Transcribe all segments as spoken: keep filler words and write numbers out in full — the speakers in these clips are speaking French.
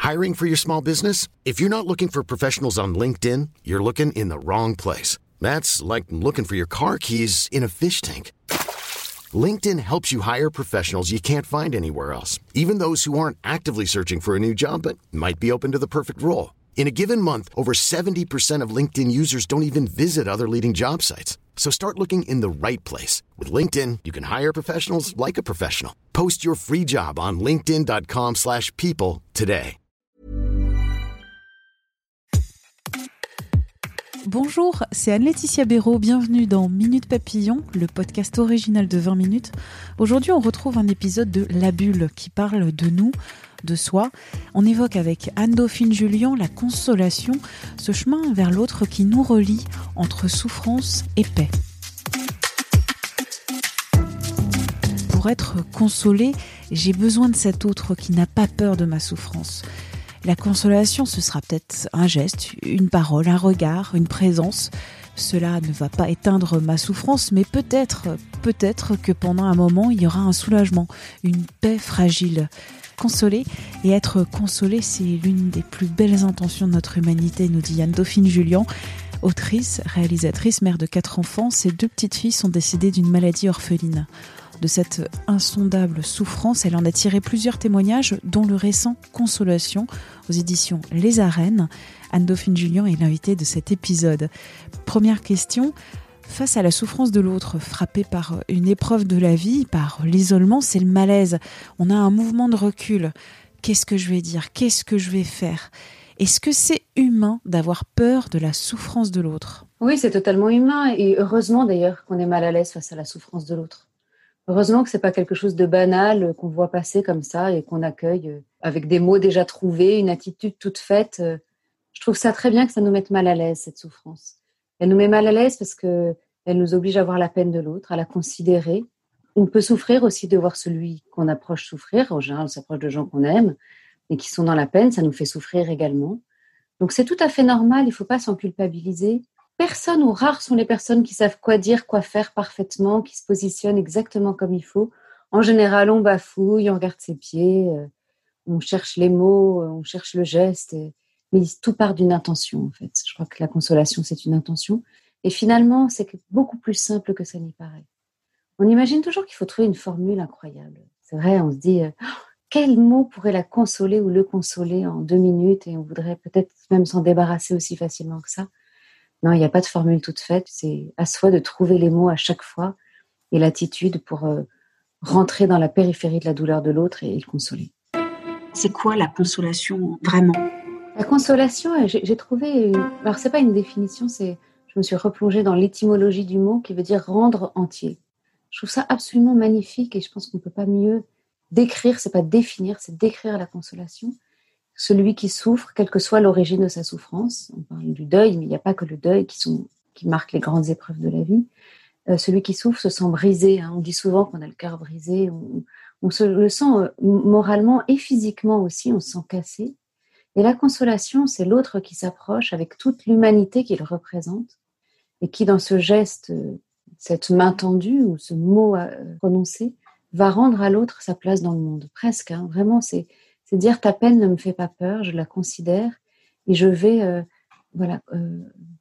Hiring for your small business? If you're not looking for professionals on LinkedIn, you're looking in the wrong place. That's like looking for your car keys in a fish tank. LinkedIn helps you hire professionals you can't find anywhere else, even those who aren't actively searching for a new job but might be open to the perfect role. In a given month, over seventy percent of LinkedIn users don't even visit other leading job sites. So start looking in the right place. With LinkedIn, you can hire professionals like a professional. Post your free job on linkedin dot com slash people today. Bonjour, c'est Anne-Laetitia Béraud, bienvenue dans Minute Papillon, le podcast original de vingt minutes. Aujourd'hui, on retrouve un épisode de La Bulle qui parle de nous, de soi. On évoque avec Anne-Dauphine Jullian la consolation, ce chemin vers l'autre qui nous relie entre souffrance et paix. Pour être consolée, j'ai besoin de cet autre qui n'a pas peur de ma souffrance. La consolation, ce sera peut-être un geste, une parole, un regard, une présence. Cela ne va pas éteindre ma souffrance, mais peut-être, peut-être que pendant un moment, il y aura un soulagement, une paix fragile. Consoler et être consolé, c'est l'une des plus belles intentions de notre humanité, nous dit Anne-Dauphine Jullian. Autrice, réalisatrice, mère de quatre enfants, ses deux petites filles sont décédées d'une maladie orpheline. De cette insondable souffrance, elle en a tiré plusieurs témoignages, dont le récent Consolation, aux éditions Les Arènes. Anne-Dauphine Jullian est l'invitée de cet épisode. Première question, face à la souffrance de l'autre, frappé par une épreuve de la vie, par l'isolement, c'est le malaise. On a un mouvement de recul. Qu'est-ce que je vais dire ? Qu'est-ce que je vais faire ? Est-ce que c'est humain d'avoir peur de la souffrance de l'autre ? Oui, c'est totalement humain et heureusement d'ailleurs qu'on est mal à l'aise face à la souffrance de l'autre. Heureusement que c'est pas quelque chose de banal qu'on voit passer comme ça et qu'on accueille avec des mots déjà trouvés, une attitude toute faite. Je trouve ça très bien que ça nous mette mal à l'aise, cette souffrance. Elle nous met mal à l'aise parce que elle nous oblige à voir la peine de l'autre, à la considérer. On peut souffrir aussi de voir celui qu'on approche souffrir. En général, on s'approche de gens qu'on aime et qui sont dans la peine. Ça nous fait souffrir également. Donc c'est tout à fait normal, il faut pas s'en culpabiliser. Personne ou rares sont les personnes qui savent quoi dire, quoi faire parfaitement, qui se positionnent exactement comme il faut. En général, on bafouille, on regarde ses pieds, euh, on cherche les mots, euh, on cherche le geste. Et... mais tout part d'une intention, en fait. Je crois que la consolation, c'est une intention. Et finalement, c'est beaucoup plus simple que ça n'y paraît. On imagine toujours qu'il faut trouver une formule incroyable. C'est vrai, on se dit, euh, oh, quel mot pourrait la consoler ou le consoler en deux minutes et on voudrait peut-être même s'en débarrasser aussi facilement que ça. Non, il n'y a pas de formule toute faite. C'est à soi de trouver les mots à chaque fois et l'attitude pour euh, rentrer dans la périphérie de la douleur de l'autre et, et le consoler. C'est quoi la consolation vraiment ? La consolation, j'ai, j'ai trouvé... Une... Alors, c'est pas une définition, c'est... Je me suis replongée dans l'étymologie du mot qui veut dire rendre entier. Je trouve ça absolument magnifique et je pense qu'on ne peut pas mieux décrire, c'est pas définir, c'est décrire la consolation. Celui qui souffre, quelle que soit l'origine de sa souffrance, on parle du deuil, mais il n'y a pas que le deuil qui, sont, qui marque les grandes épreuves de la vie, euh, celui qui souffre se sent brisé, hein. On dit souvent qu'on a le cœur brisé, on, on se le sent euh, moralement et physiquement aussi, on se sent cassé. Et la consolation, c'est l'autre qui s'approche avec toute l'humanité qu'il représente et qui, dans ce geste, euh, cette main tendue ou ce mot à, euh, prononcé, va rendre à l'autre sa place dans le monde, presque, hein. Vraiment, c'est... C'est dire ta peine ne me fait pas peur, je la considère et je vais euh, voilà, euh,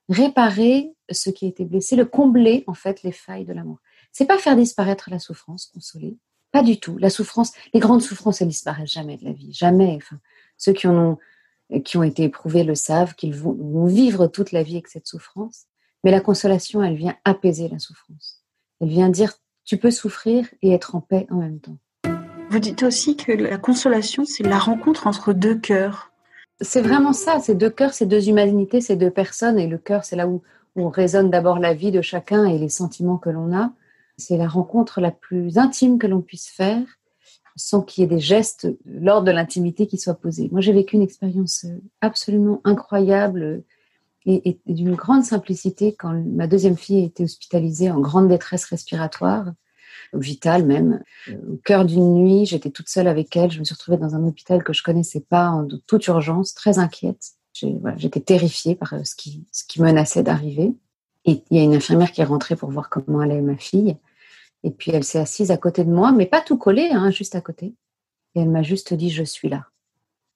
réparer ce qui a été blessé, le combler en fait les failles de l'amour. C'est pas faire disparaître la souffrance, consoler, pas du tout. La souffrance, les grandes souffrances, elles disparaissent jamais de la vie, jamais. Enfin, ceux qui en ont, qui ont été éprouvés le savent, qu'ils vont, vont vivre toute la vie avec cette souffrance. Mais la consolation, elle vient apaiser la souffrance. Elle vient dire tu peux souffrir et être en paix en même temps. Vous dites aussi que la consolation, c'est la rencontre entre deux cœurs. C'est vraiment ça, ces deux cœurs, ces deux humanités, ces deux personnes. Et le cœur, c'est là où, où résonne d'abord la vie de chacun et les sentiments que l'on a. C'est la rencontre la plus intime que l'on puisse faire sans qu'il y ait des gestes lors de l'intimité qui soient posés. Moi, j'ai vécu une expérience absolument incroyable et, et, et d'une grande simplicité quand ma deuxième fille a été hospitalisée en grande détresse respiratoire. Vitale même. Au cœur d'une nuit, j'étais toute seule avec elle. Je me suis retrouvée dans un hôpital que je connaissais pas, en toute urgence, très inquiète. J'ai, voilà, j'étais terrifiée par ce qui, ce qui menaçait d'arriver. Et il y a une infirmière qui est rentrée pour voir comment allait ma fille. Et puis elle s'est assise à côté de moi, mais pas tout collée, hein, juste à côté. Et elle m'a juste dit « je suis là ».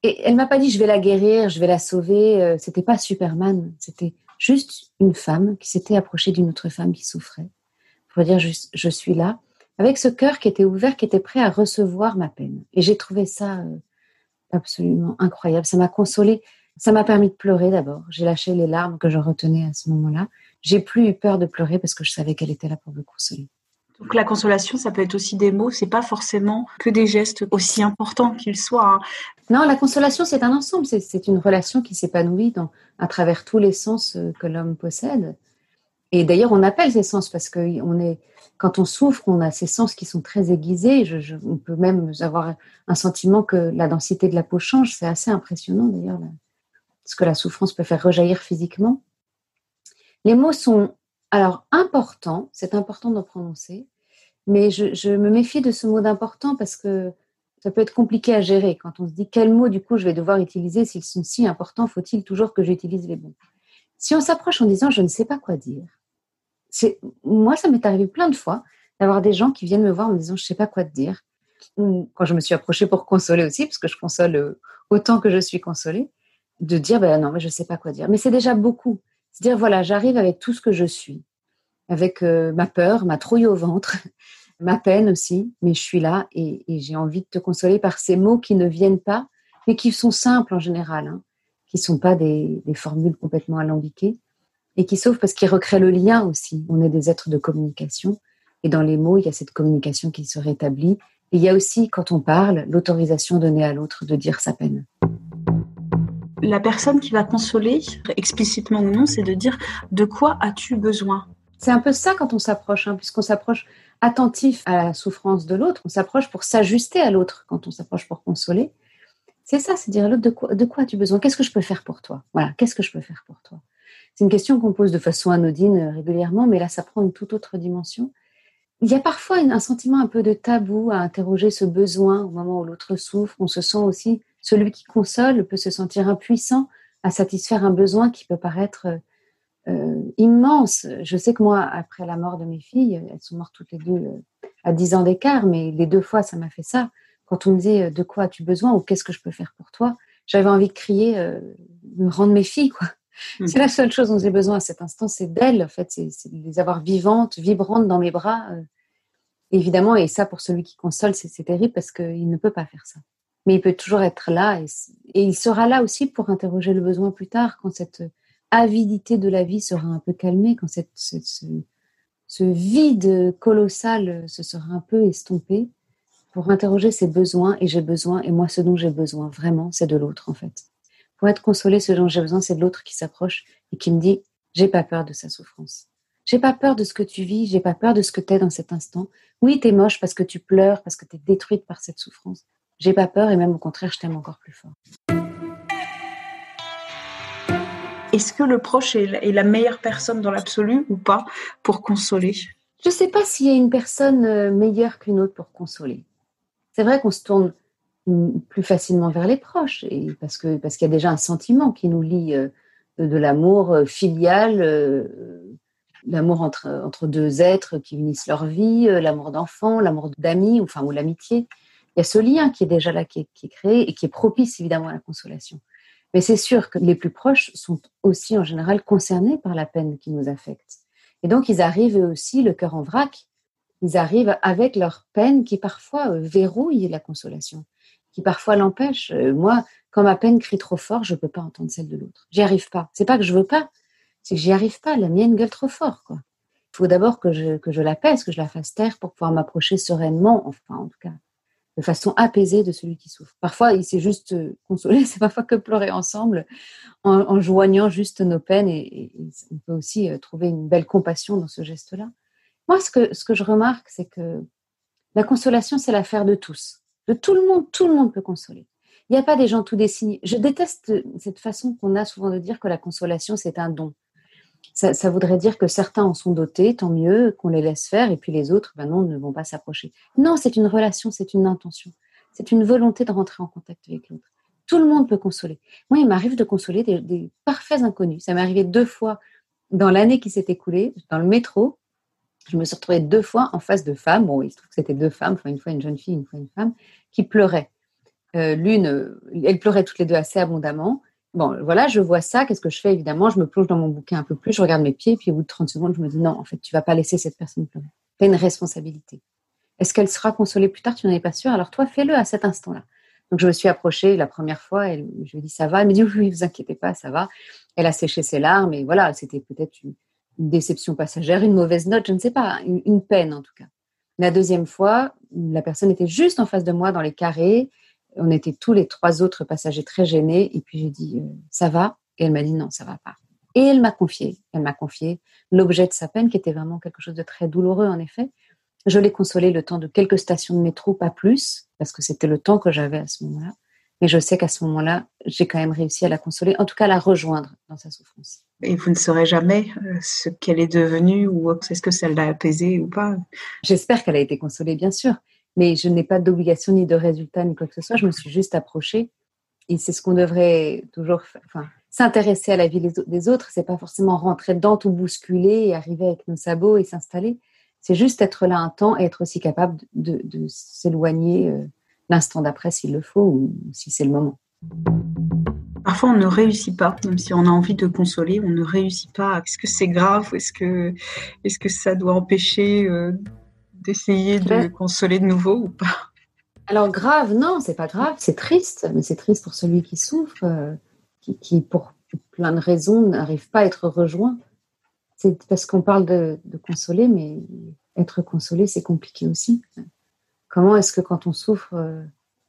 Et elle m'a pas dit je vais la guérir, je vais la sauver. Euh, c'était pas Superman, c'était juste une femme qui s'était approchée d'une autre femme qui souffrait. Pour dire juste je suis là, avec ce cœur qui était ouvert, qui était prêt à recevoir ma peine. Et j'ai trouvé ça euh, absolument incroyable. Ça m'a consolée. Ça m'a permis de pleurer d'abord. J'ai lâché les larmes que je retenais à ce moment-là. J'ai plus eu peur de pleurer parce que je savais qu'elle était là pour me consoler. Donc la consolation, ça peut être aussi des mots, c'est pas forcément que des gestes aussi importants qu'ils soient. Hein. Non, la consolation, c'est un ensemble, c'est, c'est une relation qui s'épanouit dans, à travers tous les sens que l'homme possède. Et d'ailleurs, on appelle ces sens parce que on est, quand on souffre, on a ces sens qui sont très aiguisés. Je, je, on peut même avoir un sentiment que la densité de la peau change. C'est assez impressionnant d'ailleurs, là, ce que la souffrance peut faire rejaillir physiquement. Les mots sont alors importants, c'est important d'en prononcer, mais je, je me méfie de ce mot d'important parce que ça peut être compliqué à gérer. Quand on se dit quel mot, du coup, je vais devoir utiliser, s'ils sont si importants, faut-il toujours que j'utilise les bons? Si on s'approche en disant « je ne sais pas quoi dire », c'est, moi, ça m'est arrivé plein de fois d'avoir des gens qui viennent me voir en me disant « je ne sais pas quoi te dire ». Ou quand je me suis approchée pour consoler aussi, parce que je console autant que je suis consolée, de dire ben « non, mais je ne sais pas quoi dire ». Mais c'est déjà beaucoup. C'est-à-dire, voilà, j'arrive avec tout ce que je suis, avec euh, ma peur, ma trouille au ventre, ma peine aussi, mais je suis là et, et j'ai envie de te consoler par ces mots qui ne viennent pas, mais qui sont simples en général, hein, qui ne sont pas des, des formules complètement alambiquées et qui sauvent parce qu'ils recréent le lien aussi. On est des êtres de communication et dans les mots, il y a cette communication qui se rétablit. Et il y a aussi, quand on parle, l'autorisation donnée à l'autre de dire sa peine. La personne qui va consoler, explicitement ou non, c'est de dire « de quoi as-tu besoin ?» C'est un peu ça quand on s'approche, hein, puisqu'on s'approche attentif à la souffrance de l'autre, on s'approche pour s'ajuster à l'autre quand on s'approche pour consoler. C'est ça, c'est dire à l'autre de quoi, de quoi as-tu besoin ? Qu'est-ce que je peux faire pour toi ? Voilà, qu'est-ce que je peux faire pour toi ? C'est une question qu'on pose de façon anodine régulièrement, mais là, ça prend une toute autre dimension. Il y a parfois un sentiment un peu de tabou à interroger ce besoin au moment où l'autre souffre. On se sent aussi, celui qui console peut se sentir impuissant à satisfaire un besoin qui peut paraître euh, immense. Je sais que moi, après la mort de mes filles, elles sont mortes toutes les deux euh, à dix ans d'écart, mais les deux fois, ça m'a fait ça. Quand on me disait « de quoi as-tu besoin » ou « qu'est-ce que je peux faire pour toi ?» j'avais envie de crier euh, « me rendre mes filles », quoi. Mmh. C'est la seule chose dont j'ai besoin à cet instant, c'est d'elles, en fait, c'est, c'est de les avoir vivantes, vibrantes dans mes bras. Euh, évidemment, et ça, pour celui qui console, c'est, c'est terrible parce qu'il ne peut pas faire ça. Mais il peut toujours être là et, et il sera là aussi pour interroger le besoin plus tard, quand cette avidité de la vie sera un peu calmée, quand cette, cette, ce, ce vide colossal se sera un peu estompé, pour interroger ses besoins, et j'ai besoin, et moi, ce dont j'ai besoin, vraiment, c'est de l'autre, en fait. Pour être consolée, ce dont j'ai besoin, c'est de l'autre qui s'approche et qui me dit « j'ai pas peur de sa souffrance. J'ai pas peur de ce que tu vis, j'ai pas peur de ce que t'es dans cet instant. Oui, t'es moche parce que tu pleures, parce que t'es détruite par cette souffrance. J'ai pas peur et même au contraire, je t'aime encore plus fort. » Est-ce que le proche est la meilleure personne dans l'absolu ou pas pour consoler ? Je sais pas s'il y a une personne meilleure qu'une autre pour consoler. C'est vrai qu'on se tourne plus facilement vers les proches, et parce, que, parce qu'il y a déjà un sentiment qui nous lie euh, de, de l'amour filial, euh, l'amour entre, entre deux êtres qui unissent leur vie, euh, l'amour d'enfant, l'amour d'amis, enfin, ou l'amitié. Il y a ce lien qui est déjà là, qui est, qui est créé et qui est propice évidemment à la consolation. Mais c'est sûr que les plus proches sont aussi en général concernés par la peine qui nous affecte. Et donc ils arrivent eux aussi, le cœur en vrac, ils arrivent avec leur peine qui parfois euh, verrouille la consolation, qui parfois l'empêche. Euh, moi, quand ma peine crie trop fort, je ne peux pas entendre celle de l'autre. J'y arrive pas. C'est pas que je veux pas, c'est que j'y arrive pas. La mienne gueule trop fort, quoi. Il faut d'abord que je, que je l'apaise, que je la fasse taire pour pouvoir m'approcher sereinement, enfin en tout cas, de façon apaisée de celui qui souffre. Parfois, il s'est juste euh, consolé, c'est parfois que pleurer ensemble, en, en joignant juste nos peines, et, et, et on peut aussi euh, trouver une belle compassion dans ce geste-là. Moi, ce que, ce que je remarque, c'est que la consolation, c'est l'affaire de tous. De tout le monde, tout le monde peut consoler. Il n'y a pas des gens tout dessinés. Je déteste cette façon qu'on a souvent de dire que la consolation, c'est un don. Ça, ça voudrait dire que certains en sont dotés, tant mieux, qu'on les laisse faire, et puis les autres, ben non, ne vont pas s'approcher. Non, c'est une relation, c'est une intention. C'est une volonté de rentrer en contact avec l'autre. Tout le monde peut consoler. Moi, il m'arrive de consoler des, des parfaits inconnus. Ça m'est arrivé deux fois dans l'année qui s'est écoulée, dans le métro. Je me suis retrouvée deux fois en face de femmes. Bon, il se trouve que c'était deux femmes, enfin une fois une jeune fille, une fois une femme, qui pleuraient. Euh, l'une, euh, elles pleuraient toutes les deux assez abondamment. Bon, voilà, je vois ça. Qu'est-ce que je fais? Évidemment, je me plonge dans mon bouquin un peu plus, je regarde mes pieds, puis au bout de trente secondes, je me dis non, en fait, tu vas pas laisser cette personne pleurer. Tu as une responsabilité. Est-ce qu'elle sera consolée plus tard? Tu n'en es pas sûre. Alors toi, fais-le à cet instant-là. Donc, je me suis approchée la première fois. Elle, je lui ai dit, ça va? Elle me dit, oui, oui, vous inquiétez pas, ça va. Elle a séché ses larmes. Et voilà, c'était peut-être une, une déception passagère, une mauvaise note, je ne sais pas, une, une peine en tout cas. La deuxième fois, la personne était juste en face de moi dans les carrés. On était tous les trois autres passagers très gênés. Et puis, j'ai dit, euh, ça va? Et elle m'a dit, non, ça va pas. Et elle m'a confié, elle m'a confié l'objet de sa peine, qui était vraiment quelque chose de très douloureux, en effet. Je l'ai consolée le temps de quelques stations de métro, pas plus, parce que c'était le temps que j'avais à ce moment-là. Mais je sais qu'à ce moment-là, j'ai quand même réussi à la consoler, en tout cas à la rejoindre dans sa souffrance. Et vous ne saurez jamais ce qu'elle est devenue, ou est-ce que ça l'a apaisée ou pas? J'espère qu'elle a été consolée, bien sûr, mais je n'ai pas d'obligation ni de résultat, ni quoi que ce soit. Je me suis juste approchée, et c'est ce qu'on devrait toujours faire. Enfin, s'intéresser à la vie des autres, c'est pas forcément rentrer dedans, tout bousculer et arriver avec nos sabots et s'installer. C'est juste être là un temps et être aussi capable de, de, de s'éloigner euh, l'instant d'après s'il le faut ou si c'est le moment. Parfois, on ne réussit pas, même si on a envie de consoler, on ne réussit pas. Est-ce que c'est grave ou est-ce que, est-ce que ça doit empêcher euh, d'essayer de ben, consoler de nouveau ou pas? Alors grave, non, c'est pas grave, c'est triste, mais c'est triste pour celui qui souffre, euh, qui, qui pour plein de raisons n'arrive pas à être rejoint. C'est parce qu'on parle de, de consoler, mais être consolé, c'est compliqué aussi. Comment est-ce que quand on souffre, euh,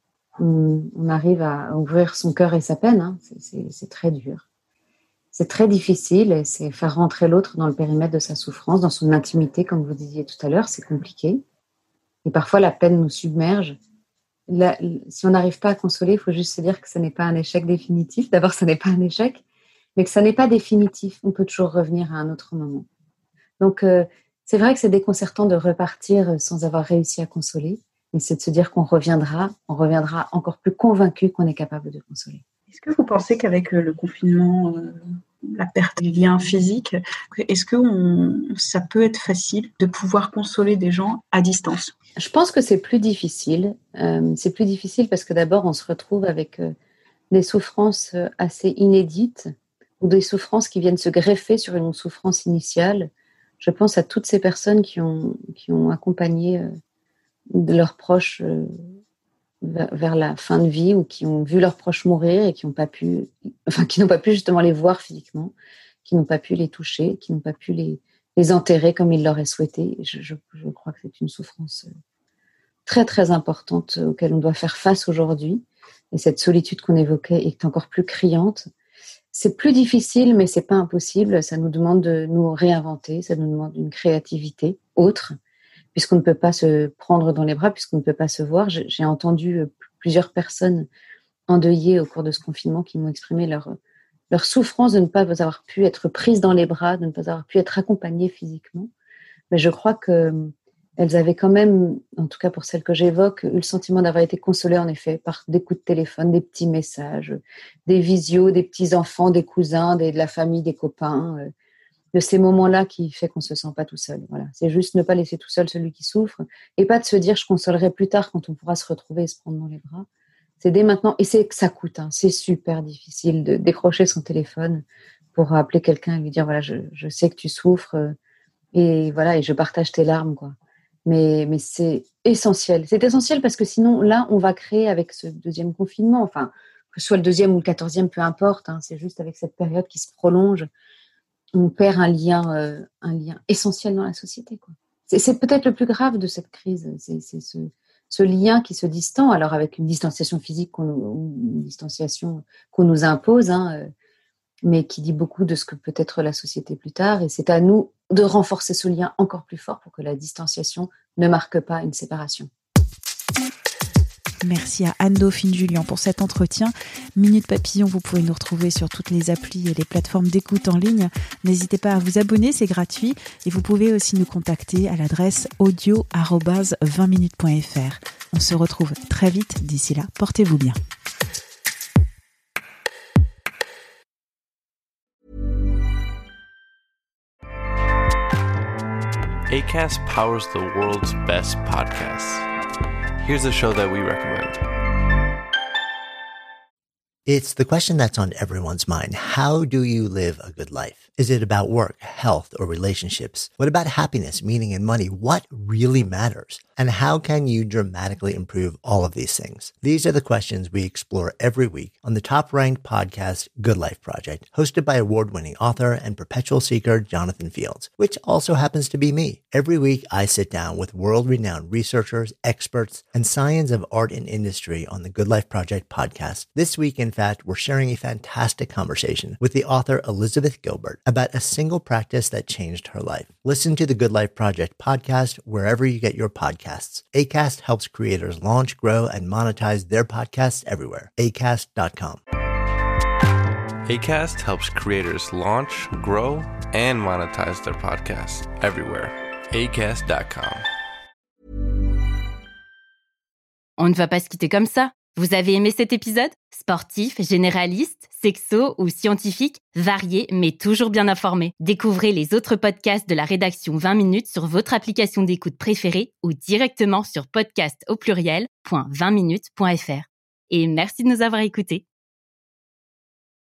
on, on arrive à ouvrir son cœur et sa peine, hein? c'est, c'est, c'est très dur. C'est très difficile, et c'est faire rentrer l'autre dans le périmètre de sa souffrance, dans son intimité, comme vous disiez tout à l'heure, c'est compliqué. Et parfois, la peine nous submerge. La, si on n'arrive pas à consoler, il faut juste se dire que ce n'est pas un échec définitif. D'abord, ce n'est pas un échec, mais que ça n'est pas définitif. On peut toujours revenir à un autre moment. Donc, euh, c'est vrai que c'est déconcertant de repartir sans avoir réussi à consoler, mais c'est de se dire qu'on reviendra, on reviendra encore plus convaincu qu'on est capable de consoler. Est-ce que vous pensez qu'avec le confinement, euh, la perte du lien physique, est-ce que on, ça peut être facile de pouvoir consoler des gens à distance? Je pense que c'est plus difficile. Euh, c'est plus difficile parce que d'abord, on se retrouve avec euh, des souffrances assez inédites ou des souffrances qui viennent se greffer sur une souffrance initiale. Je pense à toutes ces personnes qui ont, qui ont accompagné euh, leurs proches euh, vers, vers la fin de vie ou qui ont vu leurs proches mourir et qui n'ont pas pu, enfin, qui n'ont pas pu justement les voir physiquement, qui n'ont pas pu les toucher, qui n'ont pas pu les, les enterrer comme ils l'auraient souhaité. Je, je, je crois que c'est une souffrance très, très importante auquel on doit faire face aujourd'hui. Et cette solitude qu'on évoquait est encore plus criante. C'est plus difficile, mais c'est pas impossible. Ça nous demande de nous réinventer, ça nous demande une créativité autre, puisqu'on ne peut pas se prendre dans les bras, puisqu'on ne peut pas se voir. J'ai entendu plusieurs personnes endeuillées au cours de ce confinement qui m'ont exprimé leur, leur souffrance de ne pas avoir pu être prises dans les bras, de ne pas avoir pu être accompagnées physiquement. Mais je crois que elles avaient quand même, en tout cas pour celles que j'évoque, eu le sentiment d'avoir été consolées en effet par des coups de téléphone, des petits messages, des visios, des petits-enfants, des cousins, des, de la famille, des copains, euh, de ces moments-là qui fait qu'on ne se sent pas tout seul. Voilà. C'est juste ne pas laisser tout seul celui qui souffre et pas de se dire je consolerai plus tard quand on pourra se retrouver et se prendre dans les bras. C'est dès maintenant, et c'est que ça coûte, hein, c'est super difficile de décrocher son téléphone pour appeler quelqu'un et lui dire voilà, je, je sais que tu souffres euh, et voilà, et je partage tes larmes, quoi. Mais, mais c'est essentiel. C'est essentiel parce que sinon, là, on va créer avec ce deuxième confinement, enfin, que ce soit le deuxième ou le quatorzième, peu importe, hein, c'est juste avec cette période qui se prolonge, on perd un lien, euh, un lien essentiel dans la société, quoi. C'est, c'est peut-être le plus grave de cette crise, c'est, c'est ce, ce lien qui se distend, alors avec une distanciation physique qu'on, ou une distanciation qu'on nous impose, hein, euh, mais qui dit beaucoup de ce que peut être la société plus tard. Et c'est à nous de renforcer ce lien encore plus fort pour que la distanciation ne marque pas une séparation. Merci à Anne-Dauphine Julien pour cet entretien. Minute Papillon, vous pouvez nous retrouver sur toutes les applis et les plateformes d'écoute en ligne. N'hésitez pas à vous abonner, c'est gratuit. Et vous pouvez aussi nous contacter à l'adresse audio arobase vingt minutes point f r. On se retrouve très vite. D'ici là, portez-vous bien. Acast powers the world's best podcasts. Here's a show that we recommend. It's the question that's on everyone's mind. How do you live a good life? Is it about work, health, or relationships? What about happiness, meaning, and money? What really matters? And how can you dramatically improve all of these things? These are the questions we explore every week on the top-ranked podcast, Good Life Project, hosted by award-winning author and perpetual seeker Jonathan Fields, which also happens to be me. Every week, I sit down with world-renowned researchers, experts, and science of art and industry on the Good Life Project podcast. This week, in fact, we're sharing a fantastic conversation with the author Elizabeth Gilbert about a single practice that changed her life. Listen to the Good Life Project podcast wherever you get your podcasts. Acast helps creators launch, grow, and monetize their podcasts everywhere. acast dot com. Acast helps creators launch, grow, and monetize their podcasts everywhere. acast dot com. On ne va pas se quitter comme ça. Vous avez aimé cet épisode ? Sportif, généraliste, sexo ou scientifique, varié mais toujours bien informé. Découvrez les autres podcasts de la rédaction vingt minutes sur votre application d'écoute préférée ou directement sur podcast au pluriel point vingt minutes point f r. Et merci de nous avoir écoutés.